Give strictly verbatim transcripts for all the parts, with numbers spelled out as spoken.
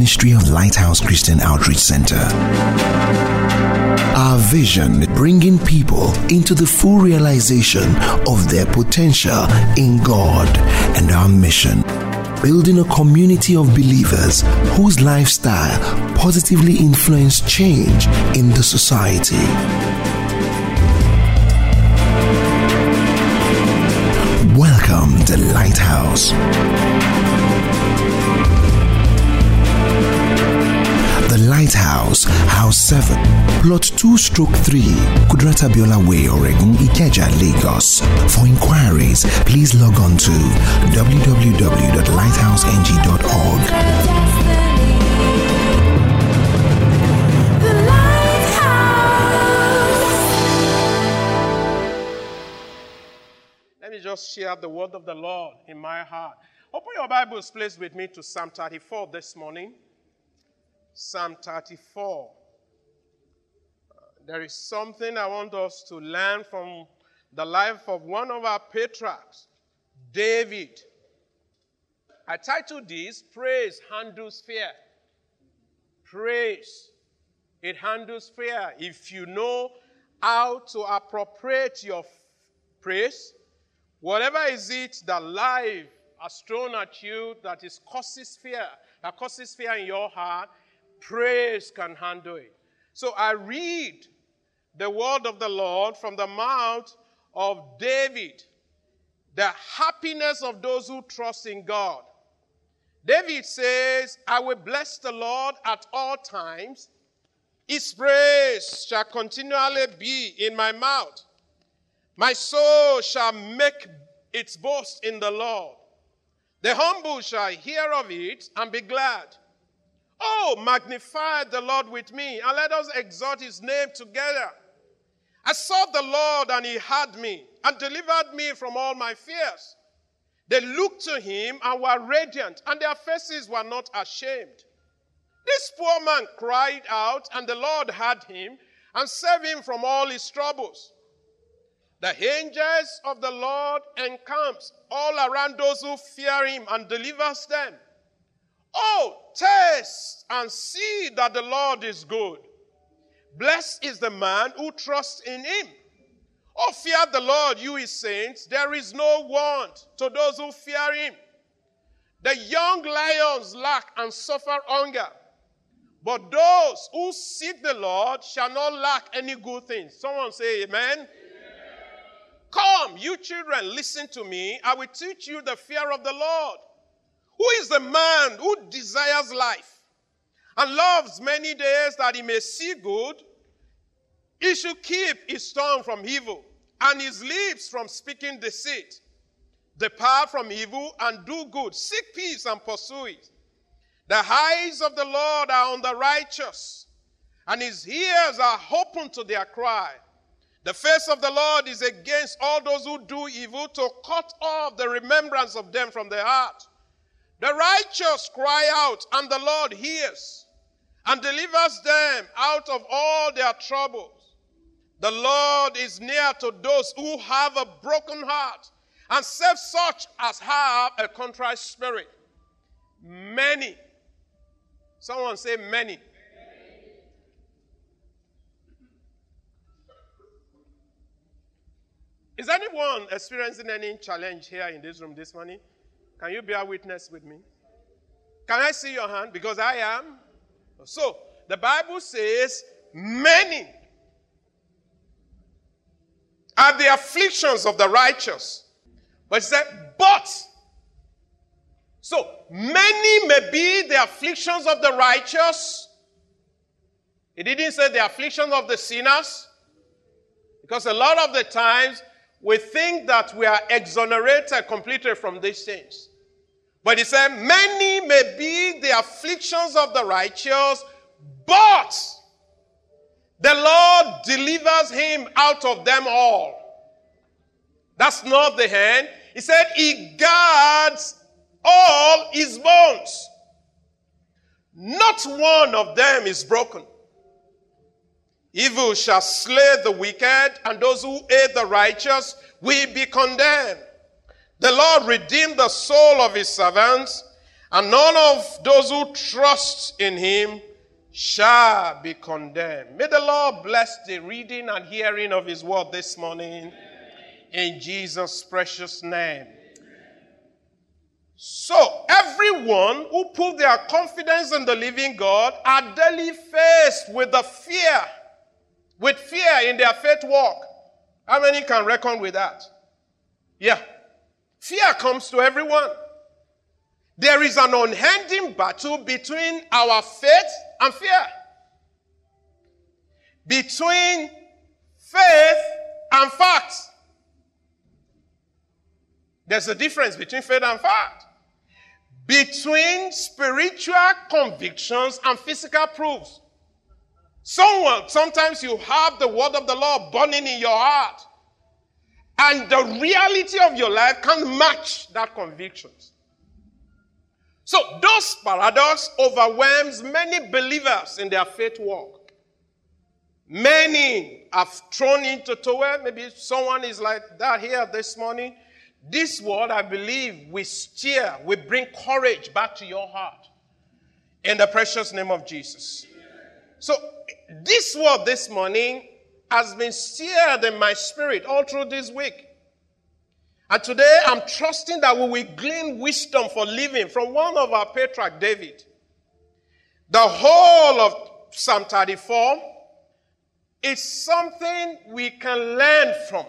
ministry of Lighthouse Christian Outreach Center. Our vision, bringing people into the full realization of their potential in God, and our mission, building a community of believers whose lifestyle positively influence change in the society. Welcome to Lighthouse. The Lighthouse, House seven, Plot two stroke three, Kudrata Biola Way, Oregun, Ikeja, Lagos. For inquiries, please log on to w w w dot lighthouse n g dot org. Let me just share the word of the Lord in my heart. Open your Bibles, please, with me to Psalm thirty-four this morning. Psalm thirty-four. Uh, there is something I want us to learn from the life of one of our patriarchs, David. I titled this, Praise Handles Fear. Praise, it handles fear. If you know how to appropriate your f- praise, whatever is it that life has thrown at you that is causes fear, that causes fear in your heart, praise can handle it. So I read the word of the Lord from the mouth of David, the happiness of those who trust in God. David says, I will bless the Lord at all times. His praise shall continually be in my mouth. My soul shall make its boast in the Lord. The humble shall hear of it and be glad. Oh, magnify the Lord with me, and let us exalt his name together. I sought the Lord, and he heard me, and delivered me from all my fears. They looked to him and were radiant, and their faces were not ashamed. This poor man cried out, and the Lord heard him, and saved him from all his troubles. The angels of the Lord encamps all around those who fear him, and delivers them. Oh, taste and see that the Lord is good. Blessed is the man who trusts in him. Oh, fear the Lord, you his saints. There is no want to those who fear him. The young lions lack and suffer hunger, but those who seek the Lord shall not lack any good thing. Someone say amen. Amen. Come, you children, listen to me. I will teach you the fear of the Lord. Who is the man who desires life and loves many days that he may see good? He should keep his tongue from evil and his lips from speaking deceit. Depart from evil and do good. Seek peace and pursue it. The eyes of the Lord are on the righteous, and his ears are open to their cry. The face of the Lord is against all those who do evil, to cut off the remembrance of them from the heart. The righteous cry out, and the Lord hears, and delivers them out of all their troubles. The Lord is near to those who have a broken heart, and saves such as have a contrite spirit. Many. Someone say many. Many. Is anyone experiencing any challenge here in this room this morning? Can you bear witness with me? Can I see your hand? Because I am. So, the Bible says, many are the afflictions of the righteous. But it said, but. So, many may be the afflictions of the righteous. It didn't say the afflictions of the sinners. Because a lot of the times, we think that we are exonerated completely from these things. But he said, many may be the afflictions of the righteous, but the Lord delivers him out of them all. That's not the end. He said, he guards all his bones. Not one of them is broken. Evil shall slay the wicked, and those who hate the righteous will be condemned. The Lord redeemed the soul of his servants, And none of those who trust in him shall be condemned. May the Lord bless the reading and hearing of his word this morning. In Jesus' precious name. So, everyone who put their confidence in the living God are daily faced with the fear, with fear in their faith walk. How many can reckon with that? Yeah. Fear comes to everyone. There is an unending battle between our faith and fear. Between faith and facts. There's a difference between faith and fact. Between spiritual convictions and physical proofs. Someone, sometimes you have the word of the Lord burning in your heart. And the reality of your life can't match that convictions. So those paradox overwhelms many believers in their faith walk. Many have thrown into toil. Maybe someone is like that here this morning. This word, I believe, will steer, will bring courage back to your heart. In the precious name of Jesus. So, this word this morning has been steered in my spirit all through this week. And today, I'm trusting that we will glean wisdom for living from one of our patriarchs, David. The whole of Psalm thirty-four is something we can learn from.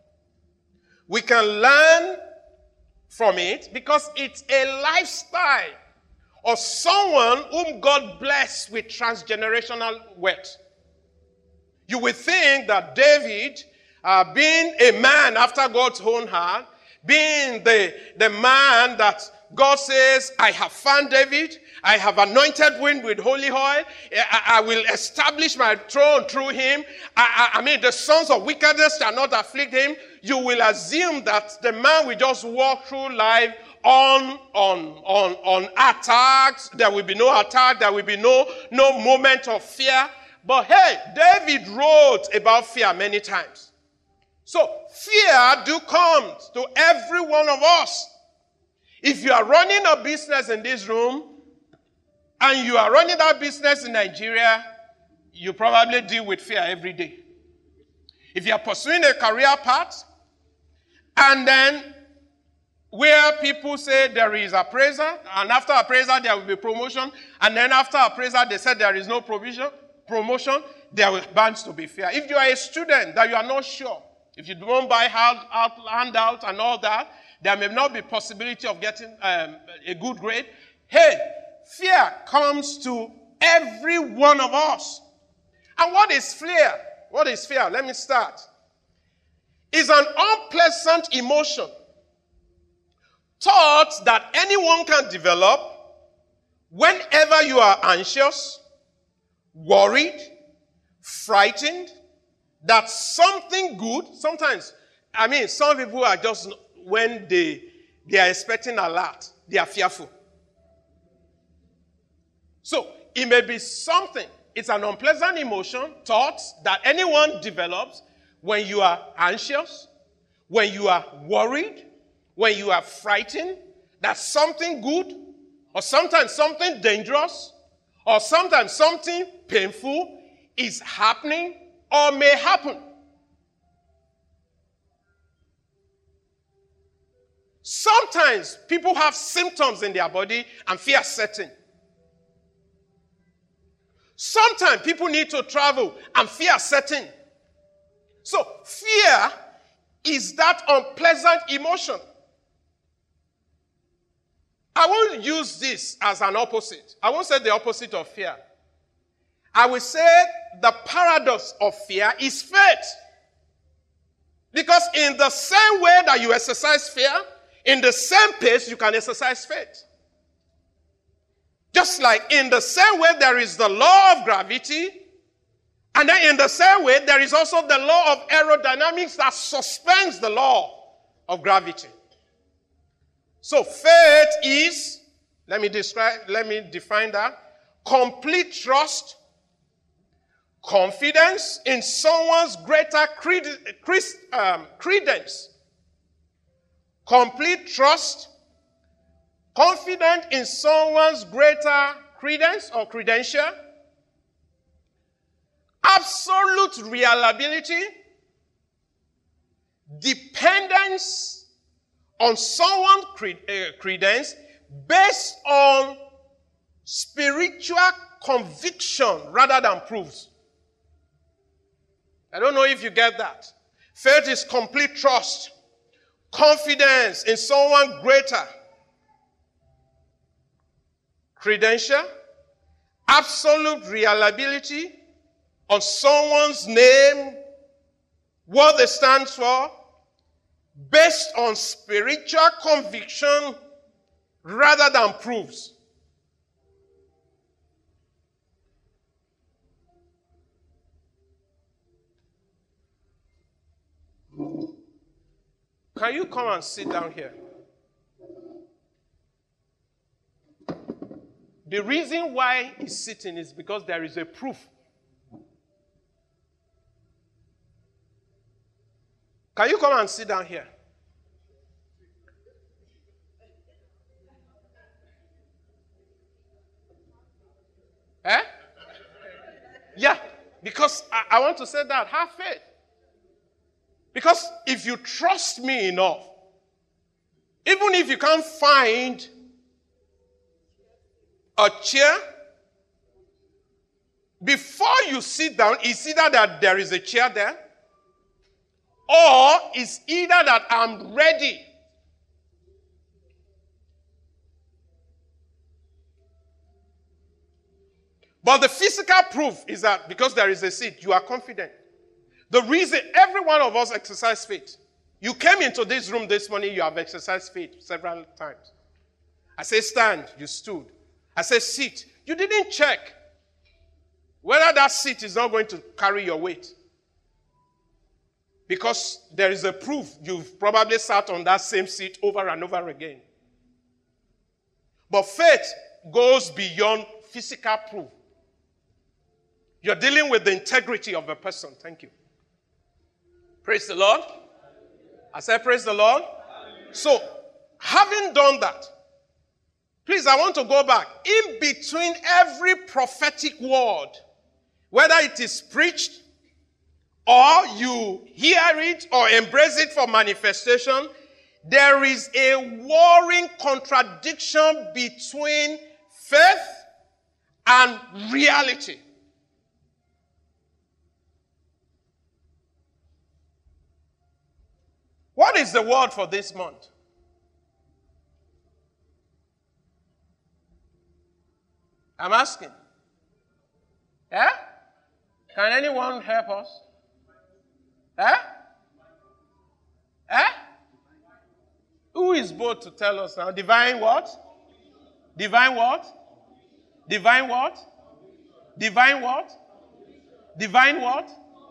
We can learn from it because it's a lifestyle of someone whom God blessed with transgenerational wealth. You will think that David, uh, being a man after God's own heart, being the, the man that God says, I have found David, I have anointed him with holy oil, I, I will establish my throne through him, I, I, I mean the sons of wickedness shall not afflict him. You will assume that the man will just walk through life on, on, on, on attacks. There will be no attack. There will be no, no moment of fear. But hey, David wrote about fear many times. So fear do come to every one of us. If you are running a business in this room and you are running that business in Nigeria, you probably deal with fear every day. If you are pursuing a career path, and then where people say there is appraisal, and after appraisal there will be promotion, and then after appraisal they said there is no provision, promotion, there will bound to be fear. If you are a student that you are not sure, if you don't buy hand, out, handout and all that, there may not be possibility of getting um, a good grade. Hey, fear comes to every one of us. And what is fear? What is fear? Let me start. It's an unpleasant emotion, thoughts that anyone can develop whenever you are anxious, worried, frightened, that something good, sometimes, I mean, some people are just, when they, they are expecting a lot, they are fearful. So, it may be something, it's an unpleasant emotion, thoughts that anyone develops when you are anxious, when you are worried, when you are frightened, that something good, or sometimes something dangerous, or sometimes something painful is happening or may happen. Sometimes people have symptoms in their body and fear setting. Sometimes people need to travel and fear setting. So fear is that unpleasant emotion. I won't use this as an opposite. I won't say the opposite of fear. I will say the paradox of fear is faith. Because in the same way that you exercise fear, in the same pace you can exercise faith. Just like in the same way there is the law of gravity, and then in the same way there is also the law of aerodynamics that suspends the law of gravity. So faith is, let me describe, let me define that, complete trust, confidence in someone's greater cred- um, credence. Complete trust, confident in someone's greater credence or credential, absolute reliability, dependence on someone's cred- uh, credence based on spiritual conviction rather than proofs. I don't know if you get that. Faith is complete trust, confidence in someone greater, credential, absolute reliability on someone's name, what they stand for, based on spiritual conviction rather than proofs. Can you come and sit down here? The reason why he's sitting is because there is a proof. Can you come and sit down here? Eh? Yeah, because I, I want to say that. Have faith. Because if you trust me enough, even if you can't find a chair, before you sit down, it's either that there is a chair there, or it's either that I'm ready. But the physical proof is that because there is a seat, you are confident. The reason every one of us exercise faith. You came into this room this morning, you have exercised faith several times. I say stand, you stood. I say sit, you didn't check whether that seat is not going to carry your weight. Because there is a proof you've probably sat on that same seat over and over again. But faith goes beyond physical proof. You're dealing with the integrity of a person. Thank you. Praise the Lord. I said praise the Lord. So, having done that, please, I want to go back. In between every prophetic word, whether it is preached, or you hear it or embrace it for manifestation, there is a warring contradiction between faith and reality. What is the word for this month? I'm asking. Eh? Can anyone help us? Eh? Eh? Who is both to tell us now? Divine what? Divine what? Divine what? Divine what? Divine what?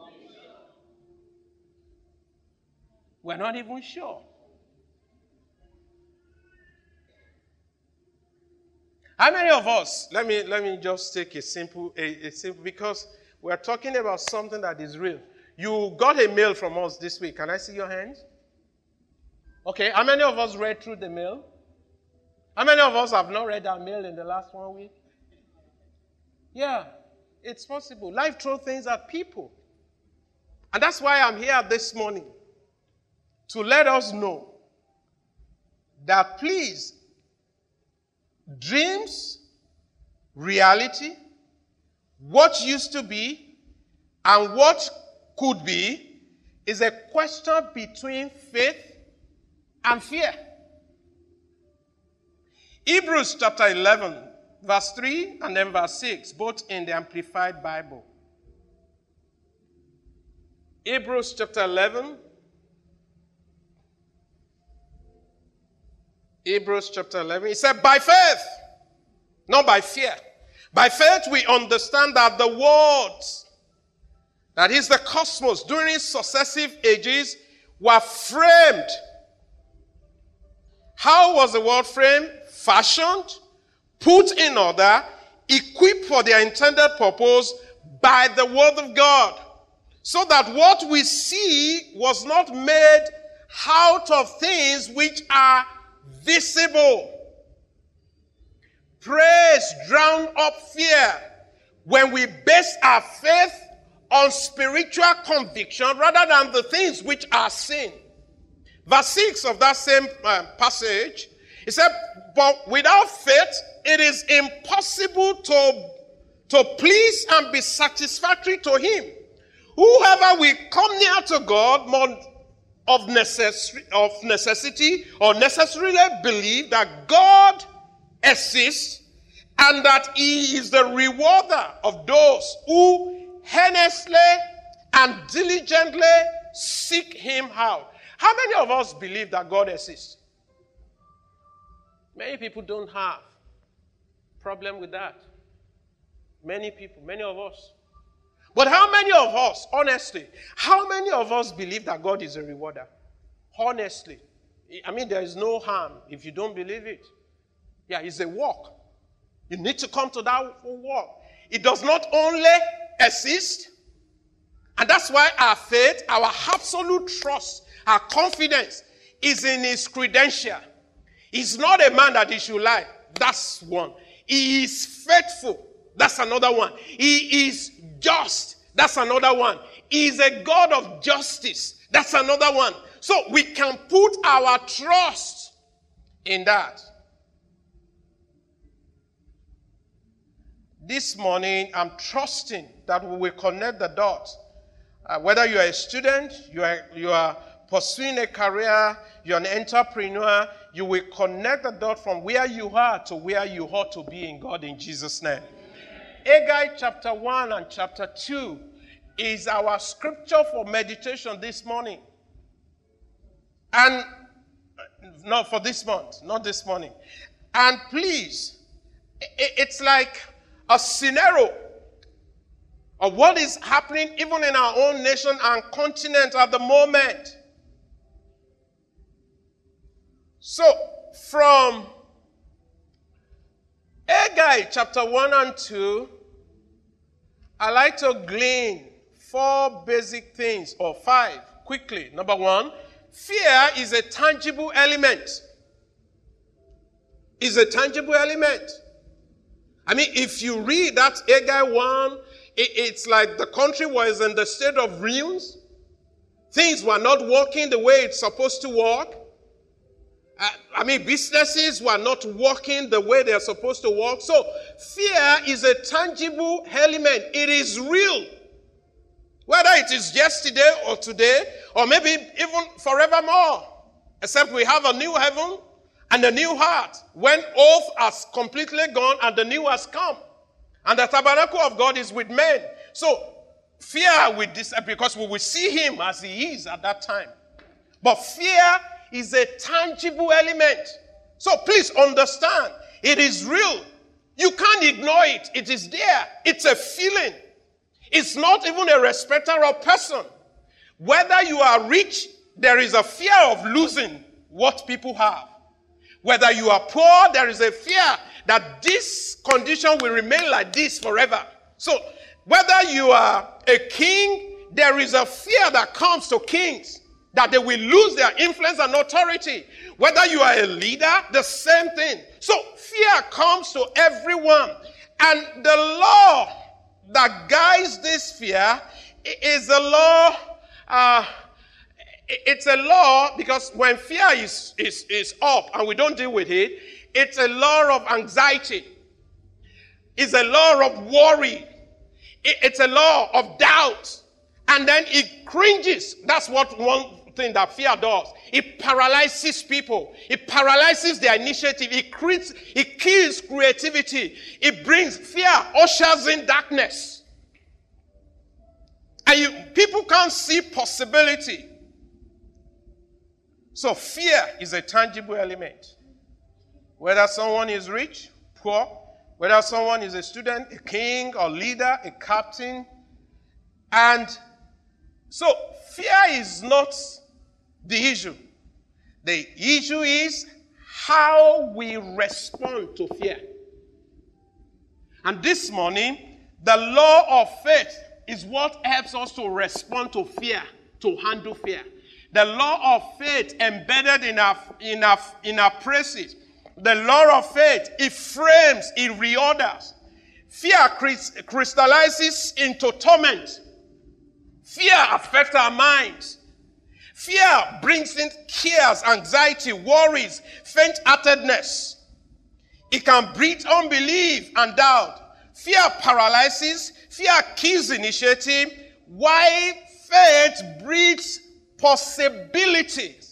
We're not even sure. How many of us, let me let me just take a simple, a, a simple, because we're talking about something that is real. You got a mail from us this week. Can I see your hands? Okay, how many of us read through the mail? How many of us have not read our mail in the last one week? Yeah, it's possible. Life throws things at people. And that's why I'm here this morning, to let us know that please, dreams, reality, what used to be and what could be is a question between faith and fear. Hebrews chapter eleven, verse three and then verse six, both in the Amplified Bible. Hebrews chapter eleven, Hebrews chapter eleven, it said, by faith, not by fear. By faith we understand that the worlds, that is the cosmos, during successive ages, were framed. How was the world framed? Fashioned, put in order, equipped for their intended purpose by the word of God. So that what we see was not made out of things which are visible. Praise drown up fear when we base our faith on spiritual conviction rather than the things which are seen. Verse six of that same uh, passage, it said, but without faith, it is impossible to, to please and be satisfactory to him. Whoever will come near to God more of, necess- of necessity or necessarily believe that God exists and that he is the rewarder of those who earnestly and diligently seek him out. How many of us believe that God exists? Many people don't have problem with that. Many people, many of us. But how many of us, honestly, how many of us believe that God is a rewarder? Honestly. I mean, there is no harm if you don't believe it. Yeah, it's a walk. You need to come to that walk. It does not only exist, and that's why our faith, our absolute trust, our confidence is in his credential. He's not a man that he should lie. That's one. He is faithful. That's another one. He is just. That's another one. He is a God of justice. That's another one. So we can put our trust in that. This morning, I'm trusting that we will connect the dots. Uh, whether you are a student, you are, you are pursuing a career, you're an entrepreneur, you will connect the dot from where you are to where you ought to be in God in Jesus' name. Haggai chapter one and chapter two is our scripture for meditation this morning. And, not for this month, not this morning. And please, it's like a scenario of what is happening even in our own nation and continent at the moment. So, from Haggai chapter one and two, I like to glean four basic things, or five, quickly. Number one, fear is a tangible element. Is a tangible element. I mean, if you read that Haggai one, it, it's like the country was in the state of ruins. Things were not working the way it's supposed to work. Uh, I mean, businesses were not working the way they're supposed to work. So, fear is a tangible element. It is real. Whether it is yesterday or today, or maybe even forevermore. Except we have a new heaven and a new heart. When old has completely gone and the new has come. And the tabernacle of God is with men. So, fear will disappear because we will see him as he is at that time. But fear is a tangible element. So please understand, it is real. You can't ignore it. It is there. It's a feeling. It's not even a respecter of person. Whether you are rich, there is a fear of losing what people have. Whether you are poor, there is a fear that this condition will remain like this forever. So whether you are a king, there is a fear that comes to kings, that they will lose their influence and authority. Whether you are a leader, the same thing. So fear comes to everyone. And the law that guides this fear is a law, uh, it's a law because when fear is, is, is up and we don't deal with it, it's a law of anxiety. It's a law of worry. It's a law of doubt. And then it cringes. That's what one thing that fear does. It paralyzes people. It paralyzes their initiative. It creates, it kills creativity. It brings fear, ushers in darkness. And you, people can't see possibility. So fear is a tangible element. Whether someone is rich, poor, whether someone is a student, a king, or leader, a captain. And so fear is not the issue. The issue is how we respond to fear. And this morning, the law of faith is what helps us to respond to fear, to handle fear. The law of faith embedded in our, in our, in our praises the law of faith, it frames, it reorders. Fear crystallizes into torment. Fear affects our minds. Fear brings in cares, anxiety, worries, faint-heartedness. It can breed unbelief and doubt. Fear paralyzes. Fear kills initiative. While faith breeds possibilities.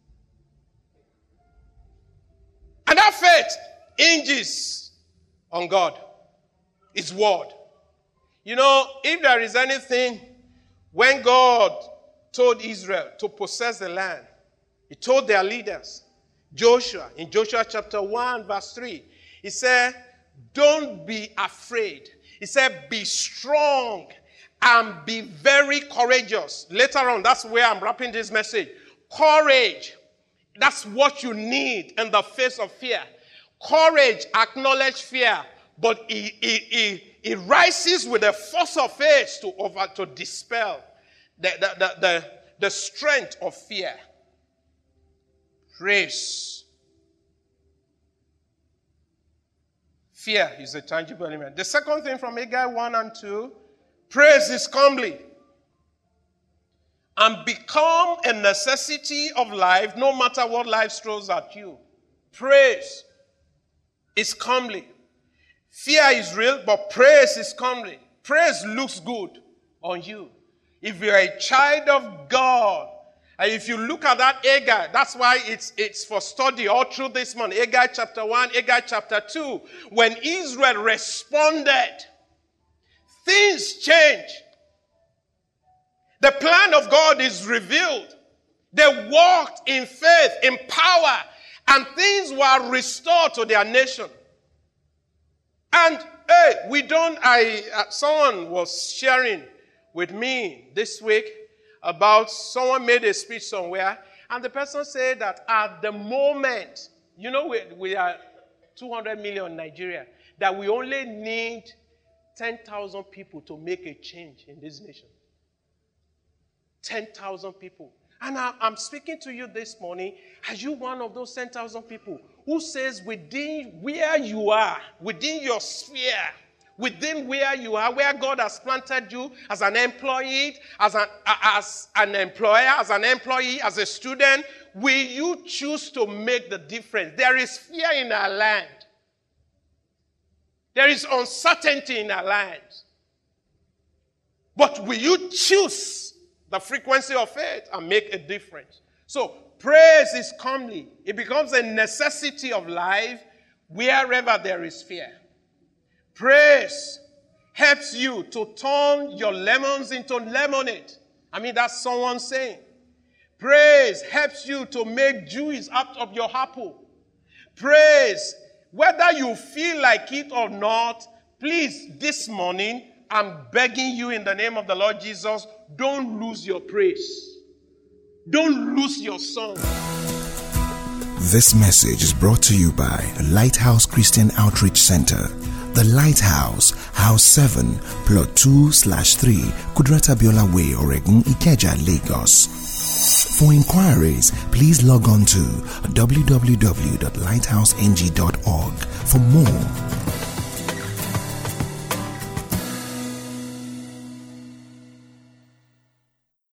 And that faith hinges on God, His word. You know, if there is anything, when God told Israel to possess the land, He told their leaders, Joshua, in Joshua chapter one, verse three, He said, don't be afraid. He said, be strong and be very courageous. Later on, that's where I'm wrapping this message. Courage. That's what you need in the face of fear. Courage acknowledges fear, but it, it, it, it rises with the force of faith to over to dispel the, the, the, the, the strength of fear. Praise. Fear is a tangible element. The second thing from Haggai one and two, praise is comely and become a necessity of life no matter what life throws at you. Praise is comely. Fear is real, but praise is comely. Praise looks good on you. If you're a child of God, and if you look at that Haggai, that's why it's, it's for study all through this month. Haggai chapter one, Haggai chapter two. When Israel responded, things changed. The plan of God is revealed. They walked in faith, in power, and things were restored to their nation. And hey, we don't, I, uh, someone was sharing with me this week about someone made a speech somewhere, and the person said that at the moment, you know, we, we are two hundred million in Nigeria, that we only need ten thousand people to make a change in this nation. ten thousand people. And I, I'm speaking to you this morning. Are you one of those ten thousand people who says within where you are, within your sphere, within where you are, where God has planted you as an employee, as an, as an employer, as an employee, as a student, will you choose to make the difference? There is fear in our land. There is uncertainty in our land. But will you choose the frequency of faith and make a difference? So, praise is comely. It becomes a necessity of life wherever there is fear. Praise helps you to turn your lemons into lemonade. I mean, that's someone saying. Praise helps you to make juice out of your apple. Praise, whether you feel like it or not, please, this morning, I'm begging you in the name of the Lord Jesus, don't lose your praise. Don't lose your song. This message is brought to you by Lighthouse Christian Outreach Center. The Lighthouse, House seven, Plot two slash three, Kudrata Biola Way, Oregon, Ikeja, Lagos. For inquiries, please log on to w w w dot lighthouse n g dot org for more.